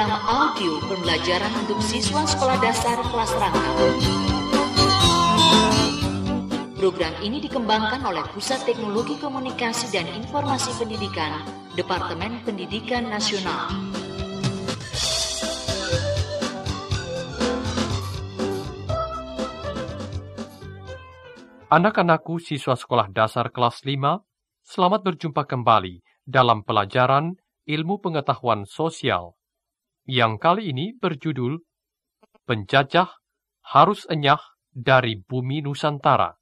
program audio pembelajaran untuk siswa sekolah dasar kelas rangkap. Program ini dikembangkan oleh Pusat Teknologi Komunikasi dan Informasi Pendidikan, Departemen Pendidikan Nasional. Anak-anakku siswa sekolah dasar kelas 5, selamat berjumpa kembali dalam pelajaran Ilmu Pengetahuan Sosial, yang kali ini berjudul Penjajah Harus Enyah dari Bumi Nusantara.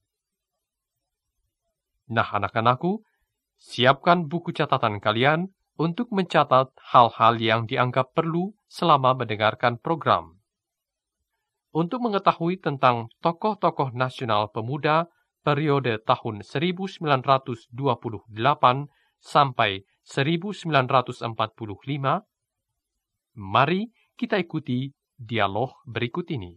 Nah, anak-anakku, siapkan buku catatan kalian untuk mencatat hal-hal yang dianggap perlu selama mendengarkan program. Untuk mengetahui tentang tokoh-tokoh nasional pemuda periode tahun 1928 sampai 1945, mari kita ikuti dialog berikut ini.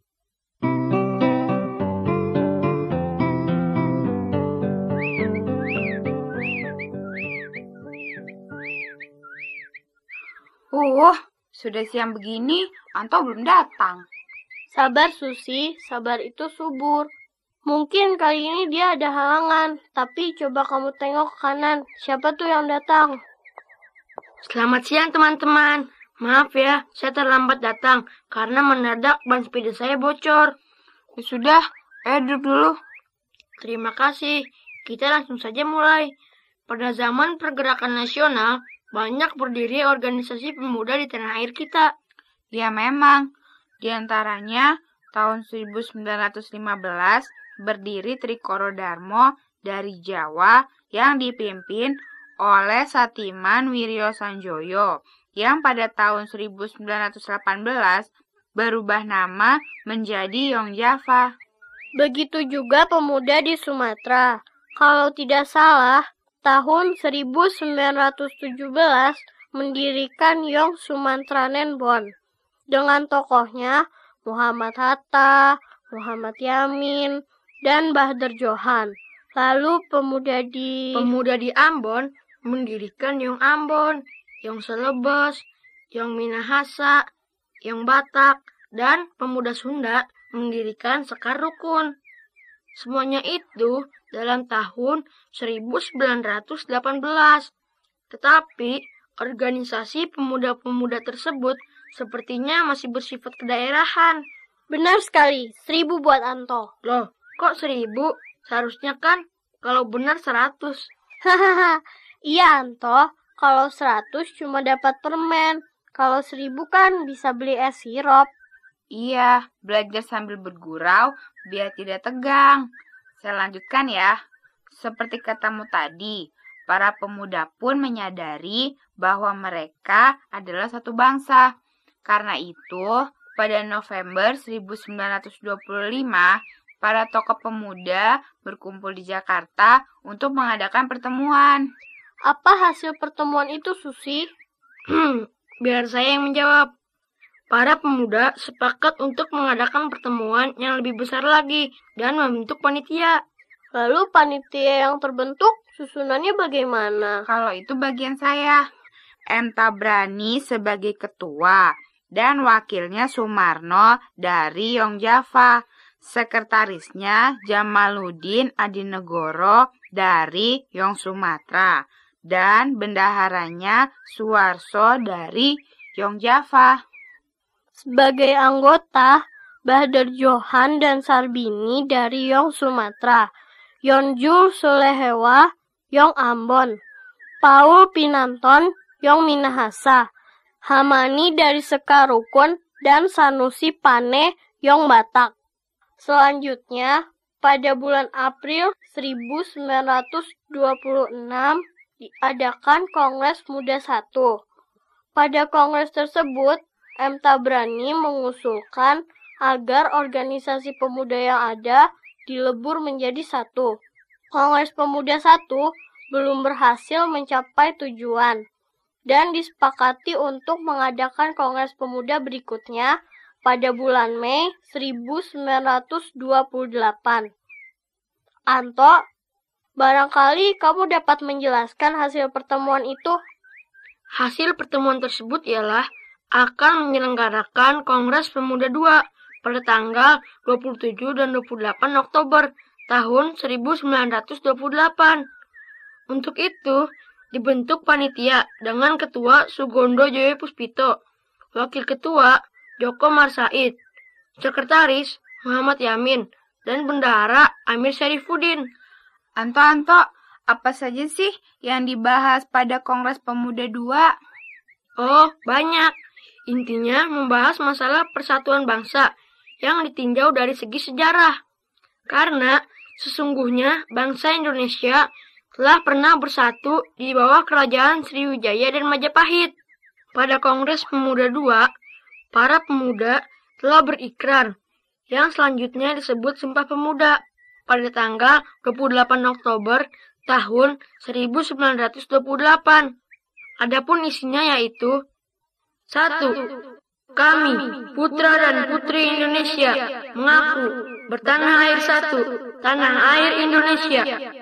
Sudah siang begini, Anto belum datang. Sabar, Susi. Sabar itu subur. Mungkin kali ini dia ada halangan, tapi coba kamu tengok ke kanan. Siapa tuh yang datang? Selamat siang, teman-teman. Maaf ya, saya terlambat datang karena mendadak ban sepeda saya bocor. Ya sudah, duduk dulu. Terima kasih. Kita langsung saja mulai. Pada zaman pergerakan nasional, banyak berdiri organisasi pemuda di tanah air kita. Ya memang, di antaranya tahun 1915 berdiri Trikoro Darmo dari Jawa yang dipimpin oleh Satiman Wiryo Sanjoyo yang pada tahun 1918 berubah nama menjadi Young Java. Begitu juga pemuda di Sumatera. Kalau tidak salah, tahun 1917 mendirikan Young Sumatranen Bond dengan tokohnya Muhammad Hatta, Muhammad Yamin, dan Bahadur Johan. Lalu pemuda di Ambon mendirikan Young Ambon, Young Selebes, Young Minahasa, Young Batak, dan pemuda Sunda mendirikan Sekar Rukun. Semuanya itu dalam tahun 1918. Tetapi organisasi pemuda-pemuda tersebut sepertinya masih bersifat kedaerahan. Benar sekali, 1000 buat Anto. Loh, kok 1000? Seharusnya kan kalau benar 100. Hahaha, iya Anto, kalau 100 cuma dapat permen. Kalau 1000 kan bisa beli es sirup. Iya, belajar sambil bergurau biar tidak tegang. Saya lanjutkan ya. Seperti katamu tadi, para pemuda pun menyadari bahwa mereka adalah satu bangsa. Karena itu, pada November 1925, para tokoh pemuda berkumpul di Jakarta untuk mengadakan pertemuan. Apa hasil pertemuan itu, Susi? Biar saya yang menjawab. Para pemuda sepakat untuk mengadakan pertemuan yang lebih besar lagi dan membentuk panitia. Lalu panitia yang terbentuk susunannya bagaimana? Kalau itu bagian saya. M. Tabrani sebagai ketua dan wakilnya Sumarno dari Young Java. Sekretarisnya Jamaluddin Adinegoro dari Young Sumatera dan bendaharanya Suwarso dari Young Java. Sebagai anggota, Bahadur Johan dan Sarbini dari Young Sumatera, Yonjul Sulehewa, Young Ambon, Paul Pinanton, Young Minahasa, Hamani dari Sekar Rukun, dan Sanusi Pane, Young Batak. Selanjutnya, pada bulan April 1926 diadakan Kongres Muda I. Pada kongres tersebut, M. Tabrani mengusulkan agar organisasi pemuda yang ada dilebur menjadi satu. Kongres Pemuda I belum berhasil mencapai tujuan dan disepakati untuk mengadakan Kongres Pemuda berikutnya pada bulan Mei 1928. Anto, barangkali kamu dapat menjelaskan hasil pertemuan itu? Hasil pertemuan tersebut ialah akan menyelenggarakan Kongres Pemuda II pada tanggal 27 dan 28 Oktober tahun 1928. Untuk itu, dibentuk panitia dengan Ketua Sugondo Joyo Puspito, Wakil Ketua Joko Marsaid, Sekretaris Muhammad Yamin, dan Bendahara Amir Syarifuddin. Anto, apa saja sih yang dibahas pada Kongres Pemuda II? Oh, banyak. Intinya membahas masalah persatuan bangsa yang ditinjau dari segi sejarah. Karena sesungguhnya bangsa Indonesia telah pernah bersatu di bawah kerajaan Sriwijaya dan Majapahit. Pada Kongres Pemuda II, para pemuda telah berikrar yang selanjutnya disebut Sumpah Pemuda pada tanggal 28 Oktober tahun 1928. Adapun isinya yaitu 1. Kami, putra dan putri Indonesia, mengaku bertanah air satu, tanah air Indonesia.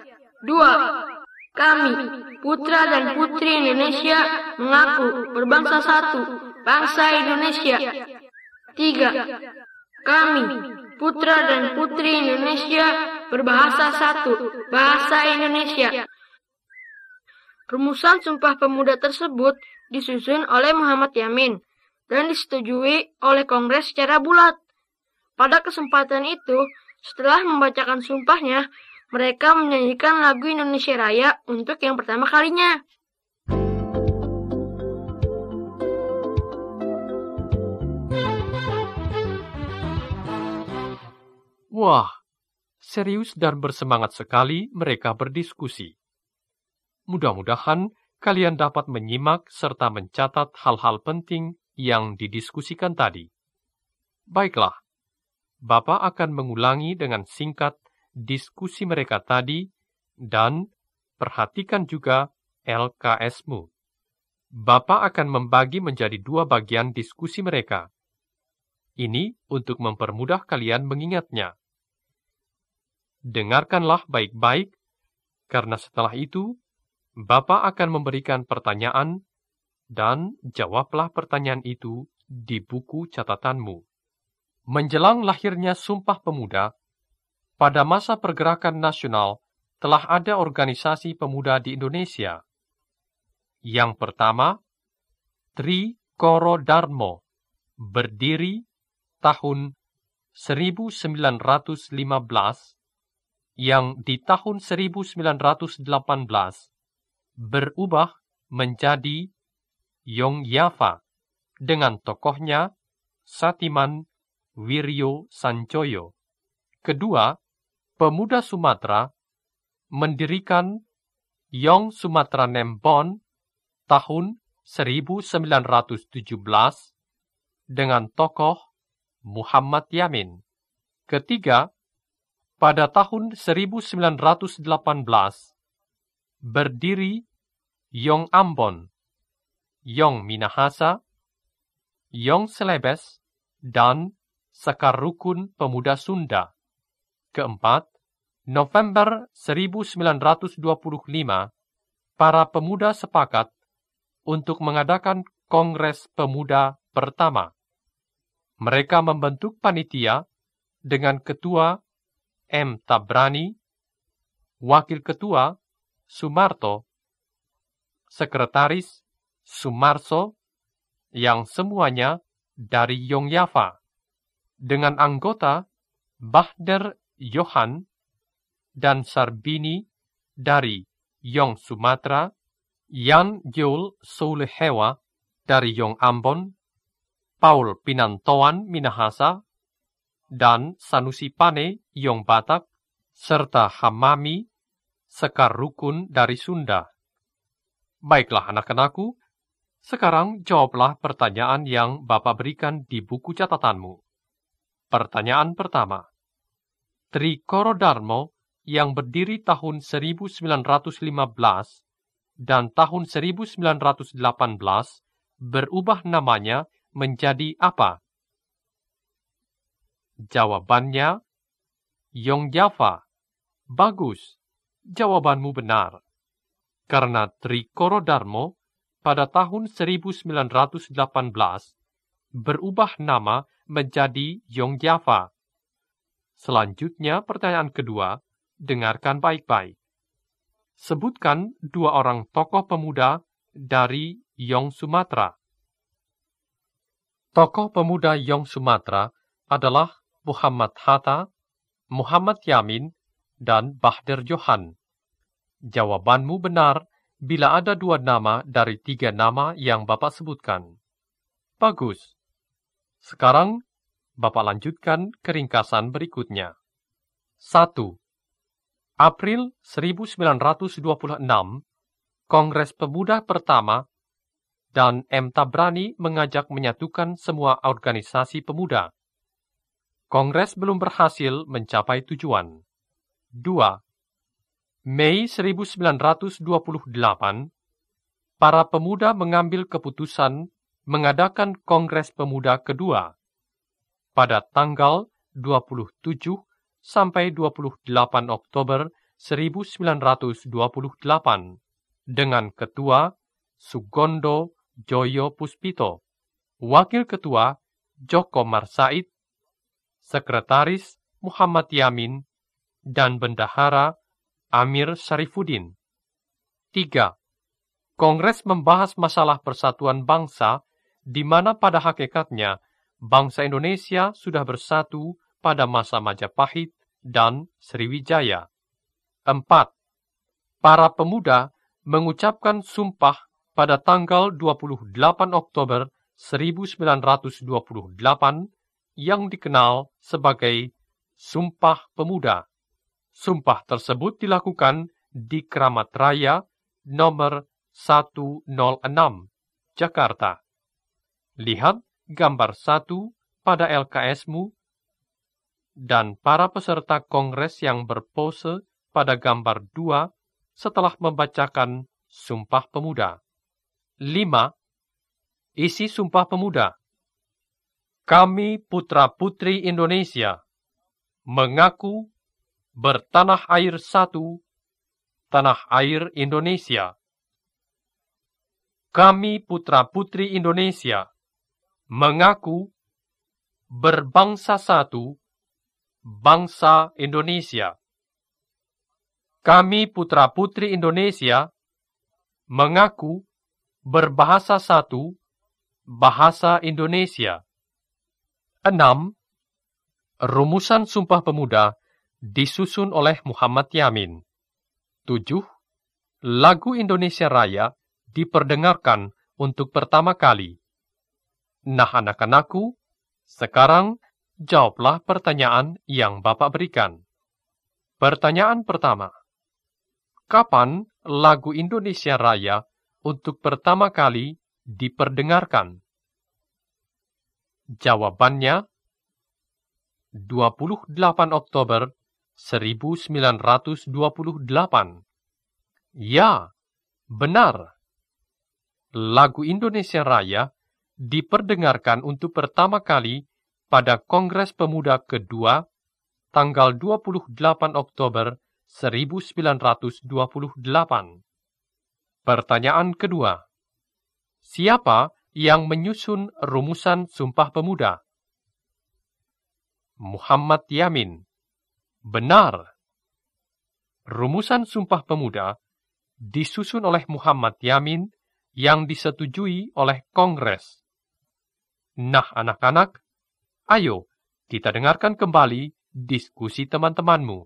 2. Kami, putra dan putri Indonesia, mengaku berbangsa satu, bangsa Indonesia. 3. Kami, putra dan putri Indonesia, berbahasa satu, bahasa Indonesia. Rumusan Sumpah Pemuda tersebut disusun oleh Muhammad Yamin dan disetujui oleh Kongres secara bulat. Pada kesempatan itu, setelah membacakan sumpahnya, mereka menyanyikan lagu Indonesia Raya untuk yang pertama kalinya. Wah, serius dan bersemangat sekali mereka berdiskusi. Mudah-mudahan kalian dapat menyimak serta mencatat hal-hal penting yang didiskusikan tadi. Baiklah, Bapak akan mengulangi dengan singkat diskusi mereka tadi dan perhatikan juga LKS-mu. Bapak akan membagi menjadi 2 bagian diskusi mereka. Ini untuk mempermudah kalian mengingatnya. Dengarkanlah baik-baik, karena setelah itu, Bapak akan memberikan pertanyaan dan jawablah pertanyaan itu di buku catatanmu. Menjelang lahirnya Sumpah Pemuda, pada masa pergerakan nasional telah ada organisasi pemuda di Indonesia. Yang pertama, Tri Koro Darmo, berdiri tahun 1915, yang di tahun 1918 berubah menjadi Yong Yava dengan tokohnya Satiman Wiryo Sanjoyo. Kedua, pemuda Sumatera mendirikan Yong Sumatra Nembon tahun 1917 dengan tokoh Muhammad Yamin. Ketiga, pada tahun 1918 berdiri Yong Ambon, Yong Minahasa, Yong Selebes, dan Sekar Rukun Pemuda Sunda. Keempat, November 1925, para pemuda sepakat untuk mengadakan Kongres Pemuda pertama. Mereka membentuk panitia dengan Ketua M. Tabrani, Wakil Ketua Sumarto, Sekretaris Sumarso, yang semuanya dari Yong Yava, dengan anggota Bahder Yohan dan Sarbini dari Yong Sumatra, Yan Jul Soulehewa dari Yong Ambon, Paul Pinantoan Minahasa, dan Sanusi Pane Yong Batak, serta Hamami Sekar Rukun dari Sunda. Baiklah anak-anakku, sekarang jawablah pertanyaan yang Bapak berikan di buku catatanmu. Pertanyaan pertama. Tri Koro Darmo yang berdiri tahun 1915 dan tahun 1918 berubah namanya menjadi apa? Jawabannya, Yong Yava. Bagus, jawabanmu benar. Karena Tri Koro Darmo pada tahun 1918 berubah nama menjadi Yongjava. Selanjutnya pertanyaan kedua, dengarkan baik-baik. Sebutkan 2 orang tokoh pemuda dari Yong Sumatra. Tokoh pemuda Yong Sumatra adalah Muhammad Hatta, Muhammad Yamin, dan Bahder Johan. Jawabanmu benar bila ada 2 nama dari 3 nama yang Bapak sebutkan. Bagus. Sekarang, Bapak lanjutkan ke ringkasan berikutnya. 1. April 1926, Kongres Pemuda pertama dan M. Tabrani mengajak menyatukan semua organisasi pemuda. Kongres belum berhasil mencapai tujuan. 2. Mei 1928, para pemuda mengambil keputusan mengadakan Kongres Pemuda kedua pada tanggal 27 sampai 28 Oktober 1928 dengan Ketua Sugondo Joyo Puspito, Wakil Ketua Joko Marsaid, Sekretaris Muhammad Yamin, dan Bendahara Amir Syarifuddin. 3. Kongres membahas masalah persatuan bangsa, di mana pada hakikatnya bangsa Indonesia sudah bersatu pada masa Majapahit dan Sriwijaya. 4. Para pemuda mengucapkan sumpah pada tanggal 28 Oktober 1928 yang dikenal sebagai Sumpah Pemuda. Sumpah tersebut dilakukan di Kramat Raya nomor 106, Jakarta. Lihat gambar 1 pada LKS-mu dan para peserta kongres yang berpose pada gambar 2 setelah membacakan Sumpah Pemuda. 5. Isi Sumpah Pemuda. Kami putra-putri Indonesia mengaku bertanah air satu, tanah air Indonesia. Kami putra-putri Indonesia mengaku berbangsa satu, bangsa Indonesia. Kami putra-putri Indonesia mengaku berbahasa satu, bahasa Indonesia. 6. Rumusan Sumpah Pemuda disusun oleh Muhammad Yamin. 7. Lagu Indonesia Raya diperdengarkan untuk pertama kali. Nah, anak-anakku, sekarang jawablah pertanyaan yang Bapak berikan. Pertanyaan pertama. Kapan lagu Indonesia Raya untuk pertama kali diperdengarkan? Jawabannya, 28 Oktober 1928. Ya, benar. Lagu Indonesia Raya diperdengarkan untuk pertama kali pada Kongres Pemuda kedua tanggal 28 Oktober 1928. Pertanyaan kedua. Siapa yang menyusun rumusan Sumpah Pemuda? Muhammad Yamin. Benar. Rumusan Sumpah Pemuda disusun oleh Muhammad Yamin yang disetujui oleh Kongres. Nah, anak-anak, ayo kita dengarkan kembali diskusi teman-temanmu.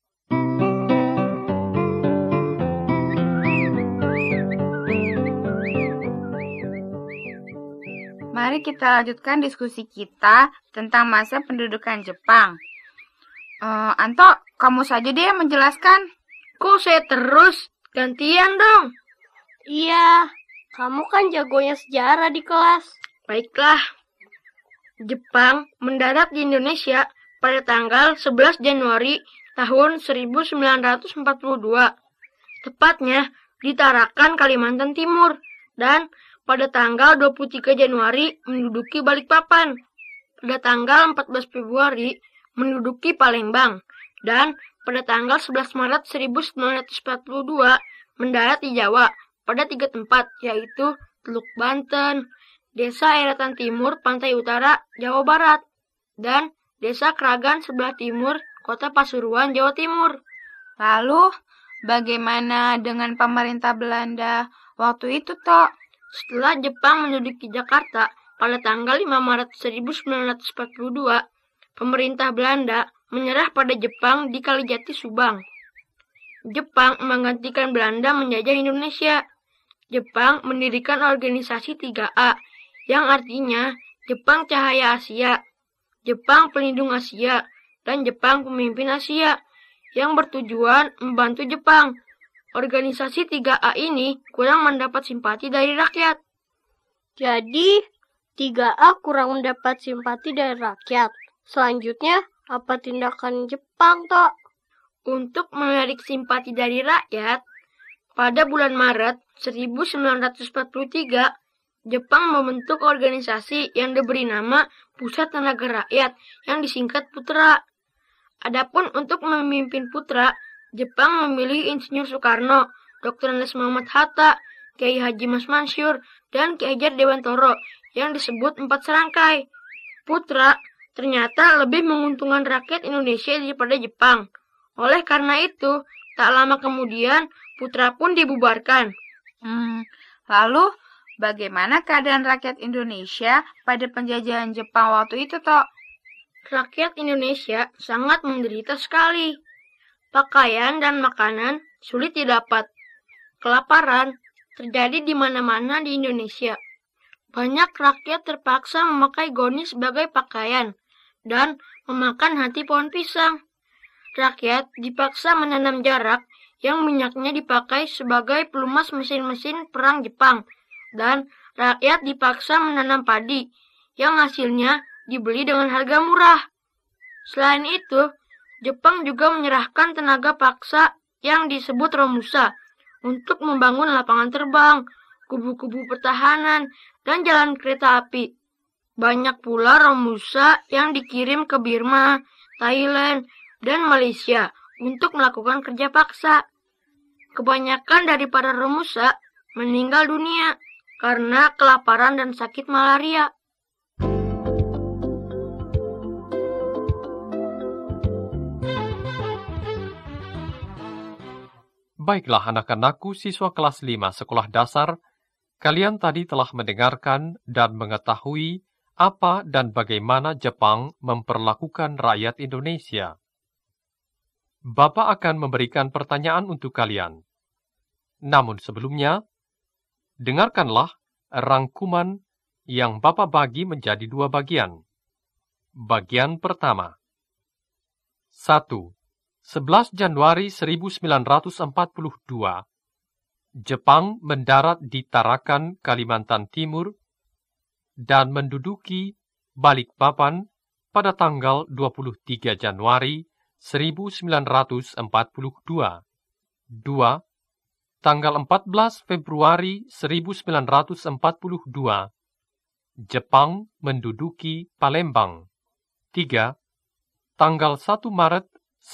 Mari kita lanjutkan diskusi kita tentang masa pendudukan Jepang. Anto, kamu saja deh yang menjelaskan. Kok saya terus? Gantian dong. Iya, kamu kan jagonya sejarah di kelas. Baiklah. Jepang mendarat di Indonesia pada tanggal 11 Januari tahun 1942. Tepatnya di Tarakan, Kalimantan Timur. Dan pada tanggal 23 Januari menduduki Balikpapan. Pada tanggal 14 Februari menduduki Palembang. Dan pada tanggal 11 Maret 1942 mendarat di Jawa pada 3 tempat, yaitu Teluk Banten, Desa Eretan Timur, Pantai Utara, Jawa Barat, dan Desa Kragan sebelah timur, Kota Pasuruan, Jawa Timur. Lalu, bagaimana dengan pemerintah Belanda waktu itu, Tok? Setelah Jepang menduduki Jakarta pada tanggal 5 Maret 1942, pemerintah Belanda menyerah pada Jepang di Kalijati, Subang. Jepang menggantikan Belanda menjajah Indonesia. Jepang mendirikan organisasi 3A, yang artinya Jepang Cahaya Asia, Jepang Pelindung Asia, dan Jepang Pemimpin Asia, yang bertujuan membantu Jepang. Organisasi 3A ini kurang mendapat simpati dari rakyat. Jadi, 3A kurang mendapat simpati dari rakyat. Selanjutnya, apa tindakan Jepang, Tok? Untuk menarik simpati dari rakyat, pada bulan Maret 1943, Jepang membentuk organisasi yang diberi nama Pusat Tenaga Rakyat yang disingkat Putra. Adapun untuk memimpin Putra, Jepang memilih Insinyur Soekarno, Dr. Andes Muhammad Hatta, Kiai Haji Mas Mansur, dan Ki Hajar Dewantoro yang disebut 4 serangkai. Putra ternyata lebih menguntungkan rakyat Indonesia daripada Jepang. Oleh karena itu, tak lama kemudian Putra pun dibubarkan. Lalu, bagaimana keadaan rakyat Indonesia pada penjajahan Jepang waktu itu, Tok? Rakyat Indonesia sangat menderita sekali. Pakaian dan makanan sulit didapat. Kelaparan terjadi di mana-mana di Indonesia. Banyak rakyat terpaksa memakai goni sebagai pakaian dan memakan hati pohon pisang. Rakyat dipaksa menanam jarak yang minyaknya dipakai sebagai pelumas mesin-mesin perang Jepang, dan rakyat dipaksa menanam padi yang hasilnya dibeli dengan harga murah. Selain itu, Jepang juga menyerahkan tenaga paksa yang disebut Romusa untuk membangun lapangan terbang, kubu-kubu pertahanan, dan jalan kereta api. Banyak pula Romusa yang dikirim ke Burma, Thailand, dan Malaysia untuk melakukan kerja paksa. Kebanyakan dari para Romusa meninggal dunia karena kelaparan dan sakit malaria. Baiklah anak-anakku siswa kelas 5 sekolah dasar, kalian tadi telah mendengarkan dan mengetahui apa dan bagaimana Jepang memperlakukan rakyat Indonesia. Bapak akan memberikan pertanyaan untuk kalian. Namun sebelumnya, dengarkanlah rangkuman yang Bapak bagi menjadi 2 bagian. Bagian pertama. 1. 11 Januari 1942, Jepang mendarat di Tarakan, Kalimantan Timur, dan menduduki Balikpapan pada tanggal 23 Januari 1942. 2. Tanggal 14 Februari 1942, Jepang menduduki Palembang. 3. Tanggal 1 Maret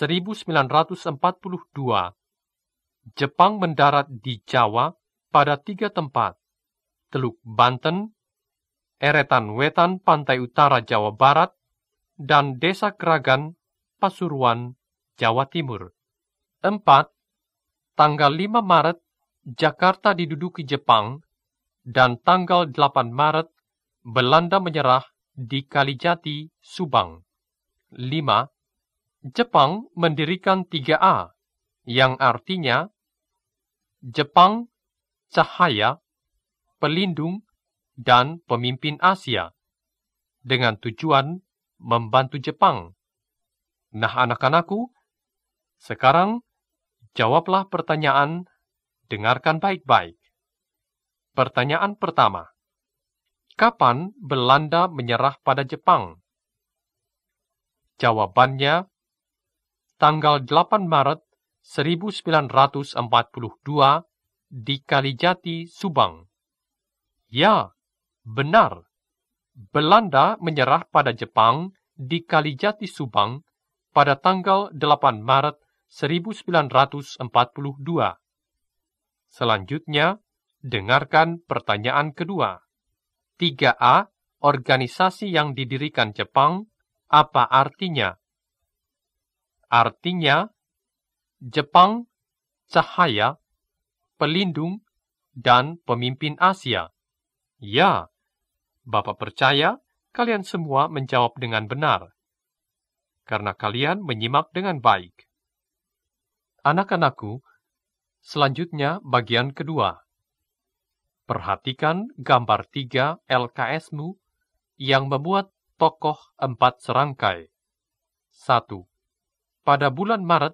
1942, Jepang mendarat di Jawa pada 3 tempat, Teluk Banten, Eretan Wetan Pantai Utara Jawa Barat, dan Desa Kragan, Pasuruan, Jawa Timur. 4. Tanggal 5 Maret, Jakarta diduduki Jepang, dan tanggal 8 Maret, Belanda menyerah di Kalijati, Subang. 5. Jepang mendirikan 3A, yang artinya Jepang Cahaya, Pelindung, dan Pemimpin Asia, dengan tujuan membantu Jepang. Nah, anak-anakku, sekarang jawablah pertanyaan, dengarkan baik-baik. Pertanyaan pertama. Kapan Belanda menyerah pada Jepang? Jawabannya, tanggal 8 Maret 1942 di Kalijati, Subang. Ya, benar. Belanda menyerah pada Jepang di Kalijati, Subang pada tanggal 8 Maret 1942. Selanjutnya, dengarkan pertanyaan kedua. 3A. Organisasi yang didirikan Jepang, apa artinya? Artinya, Jepang, cahaya, pelindung, dan pemimpin Asia. Ya, Bapak percaya kalian semua menjawab dengan benar, karena kalian menyimak dengan baik. Anak-anakku, selanjutnya bagian kedua. Perhatikan gambar 3 LKS-mu yang memuat tokoh 4 serangkai. 1. Pada bulan Maret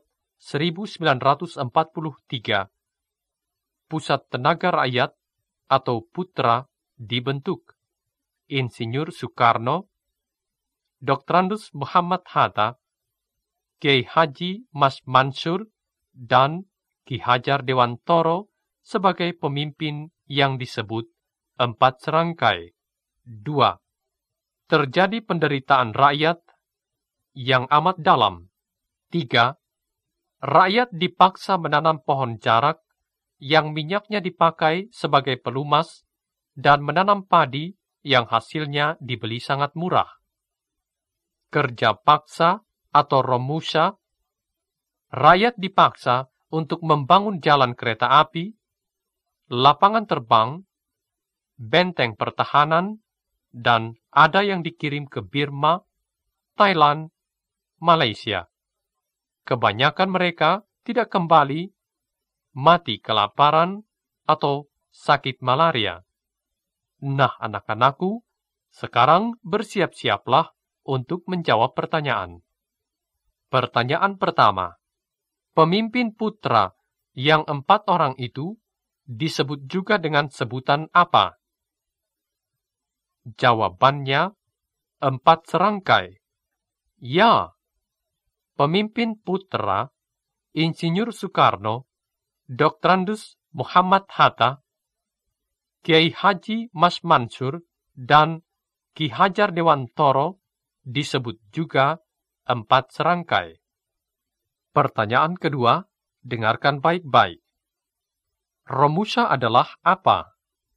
1943, Pusat Tenaga Rakyat atau Putra dibentuk. Insinyur Soekarno, Dr. Muhammad Hatta, Kiai Haji Mas Mansur, dan Ki Hajar Dewantoro sebagai pemimpin yang disebut 4 serangkai. 2. Terjadi penderitaan rakyat yang amat dalam. 3. Rakyat dipaksa menanam pohon jarak yang minyaknya dipakai sebagai pelumas dan menanam padi yang hasilnya dibeli sangat murah. Kerja paksa atau romusha, rakyat dipaksa untuk membangun jalan kereta api, lapangan terbang, benteng pertahanan, dan ada yang dikirim ke Burma, Thailand, Malaysia. Kebanyakan mereka tidak kembali, mati kelaparan, atau sakit malaria. Nah, anak-anakku, sekarang bersiap-siaplah untuk menjawab pertanyaan. Pertanyaan pertama. Pemimpin putra yang 4 orang itu disebut juga dengan sebutan apa? Jawabannya, 4 serangkai. Ya, pemimpin putra, Insinyur Soekarno, Dr. Muhammad Hatta, Kiai Haji Mas Mansur, dan Ki Hajar Dewantoro disebut juga 4 serangkai. Pertanyaan kedua, dengarkan baik-baik. Romusha adalah apa?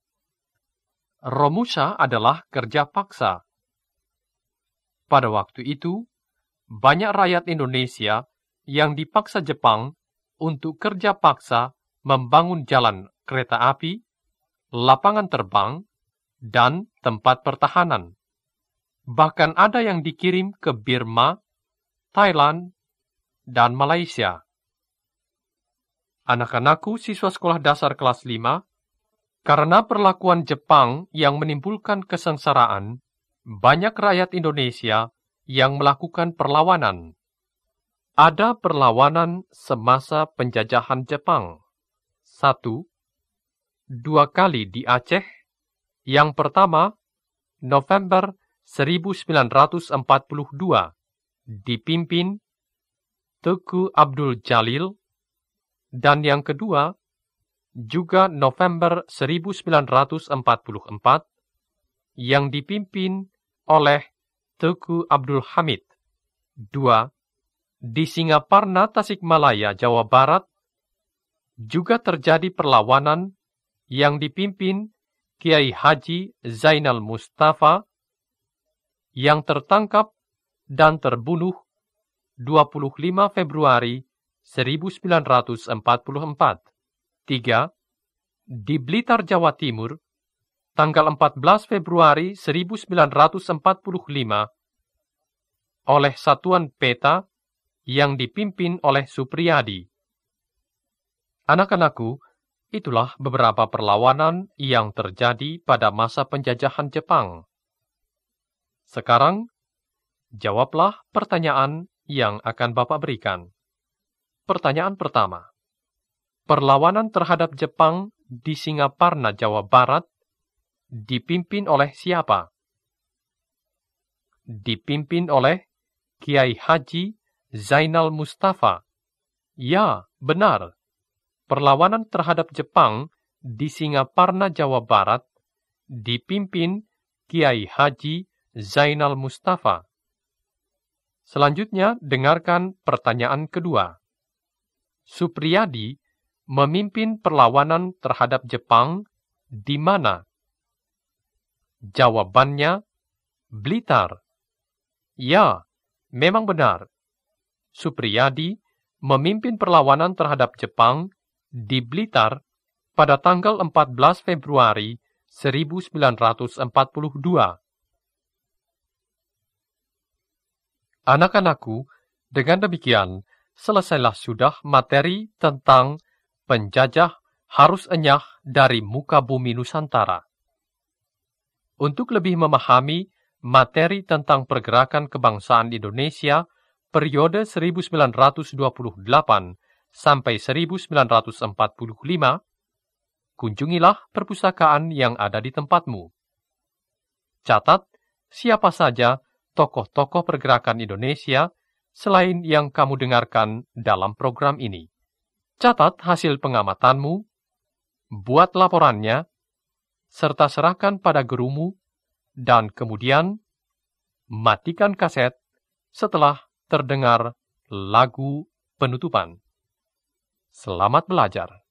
Romusha adalah kerja paksa. Pada waktu itu, banyak rakyat Indonesia yang dipaksa Jepang untuk kerja paksa membangun jalan kereta api, lapangan terbang, dan tempat pertahanan. Bahkan ada yang dikirim ke Burma, Thailand, dan Malaysia. Anak-anakku siswa sekolah dasar kelas 5, karena perlakuan Jepang yang menimbulkan kesengsaraan, banyak rakyat Indonesia yang melakukan perlawanan. Ada perlawanan semasa penjajahan Jepang. 1. 2 kali di Aceh. Yang pertama, November 1942, dipimpin Teuku Abdul Jalil, dan yang kedua, juga November 1944, yang dipimpin oleh Teuku Abdul Hamid. 2. Di Singaparna, Tasikmalaya, Jawa Barat, juga terjadi perlawanan yang dipimpin Kiai Haji Zainal Mustafa, yang tertangkap dan terbunuh 25 Februari 1944. 3. Di Blitar, Jawa Timur, tanggal 14 Februari 1945, oleh Satuan Peta yang dipimpin oleh Supriyadi. Anak-anakku, itulah beberapa perlawanan yang terjadi pada masa penjajahan Jepang. Sekarang, jawablah pertanyaan yang akan Bapak berikan. Pertanyaan pertama. Perlawanan terhadap Jepang di Singaparna, Jawa Barat, dipimpin oleh siapa? Dipimpin oleh Kiai Haji Zainal Mustafa. Ya, benar. Perlawanan terhadap Jepang di Singaparna, Jawa Barat, dipimpin Kiai Haji Zainal Mustafa. Selanjutnya, dengarkan pertanyaan kedua. Supriyadi memimpin perlawanan terhadap Jepang di mana? Jawabannya, Blitar. Ya, memang benar. Supriyadi memimpin perlawanan terhadap Jepang di Blitar pada tanggal 14 Februari 1942. Anak-anakku, dengan demikian, selesailah sudah materi tentang penjajah harus enyah dari muka bumi Nusantara. Untuk lebih memahami materi tentang pergerakan kebangsaan Indonesia periode 1928 sampai 1945, kunjungilah perpustakaan yang ada di tempatmu. Catat siapa saja tokoh-tokoh pergerakan Indonesia selain yang kamu dengarkan dalam program ini. Catat hasil pengamatanmu, buat laporannya, serta serahkan pada gurumu, dan kemudian matikan kaset setelah terdengar lagu penutupan. Selamat belajar.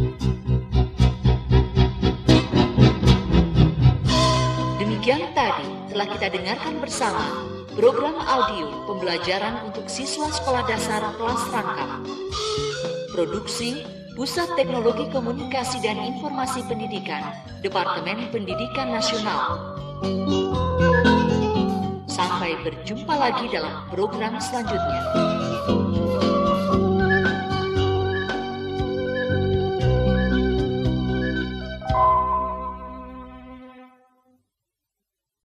Demikian tadi telah kita dengarkan bersama program audio pembelajaran untuk siswa sekolah dasar kelas rangkap. Produksi Pusat Teknologi Komunikasi dan Informasi Pendidikan, Departemen Pendidikan Nasional. Sampai berjumpa lagi dalam program selanjutnya.